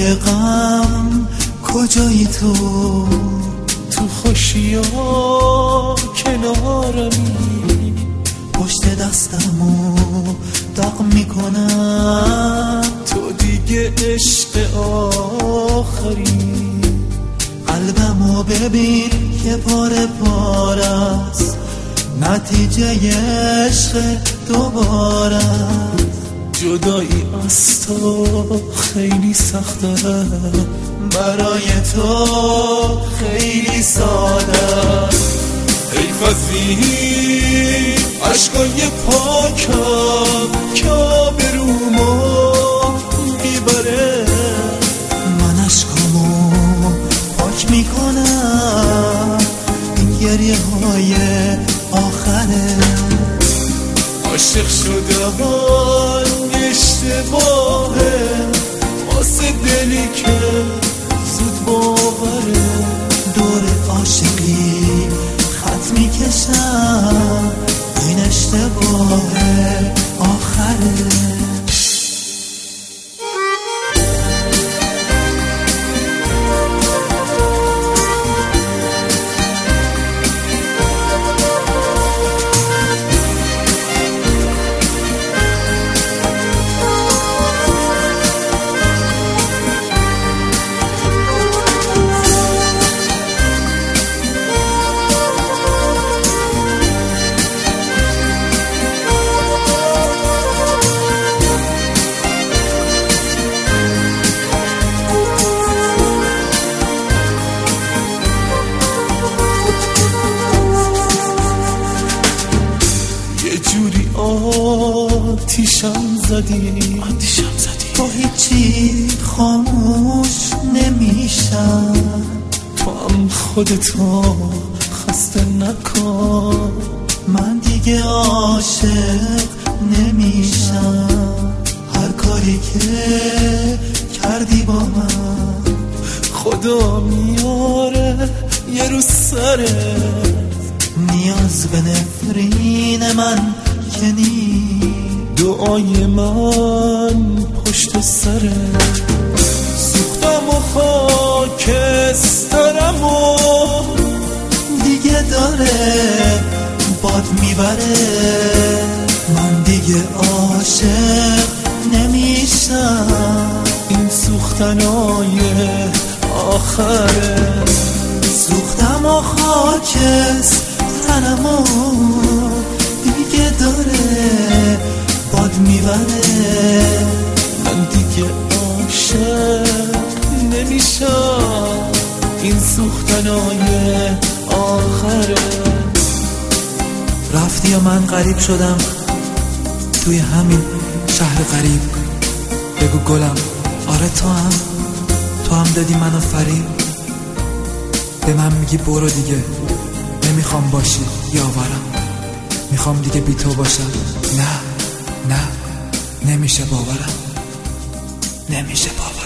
موقع غم کجایی تو خوشیا کنارمی، پشت دستمو داغ میکنم، تو دیگه عشق آخری. قلبمو ببین که پاره پاره است، نتیجه عشق دوباره. جدایی از تو خیلی سخته، برای تو خیلی ساده. حیف از این عشقای پاکم که آبرومو میبره. من عشقامو پاک میکنم، این گریه های آخره. عاشق شدن اشتباهه واسه دلی که زود باوره. دور عاشقی خط میکشم، این اشتباه آخره. آتیشم زدی با هیچی خاموش نمیشم. تو هم خودتو خسته نکن، من دیگه عاشق نمیشم. هر کاری که کردی با من خدا میاره یه روز سرت. نیاز به نفرین من که نی، دعای من پشت سره. سوختم و خاکسترم و دیگه داره باد میبره. من دیگه عاشق نمیشم، این سوختنای آخره. سوختم و خاکسترم و دیگه داره باد میبره. من دیگه عاشق نمیشم، این سوختنای آخره. رفتی یا من غریب شدم توی همین شهر غریب؟ بگو گلم، آره تو هم دادی منو فریب. به من میگی برو دیگه، نمیخوام باشی یاورم، میخوام دیگه بی تو باشم. نه نمیشه باورم، نمیشه باورم.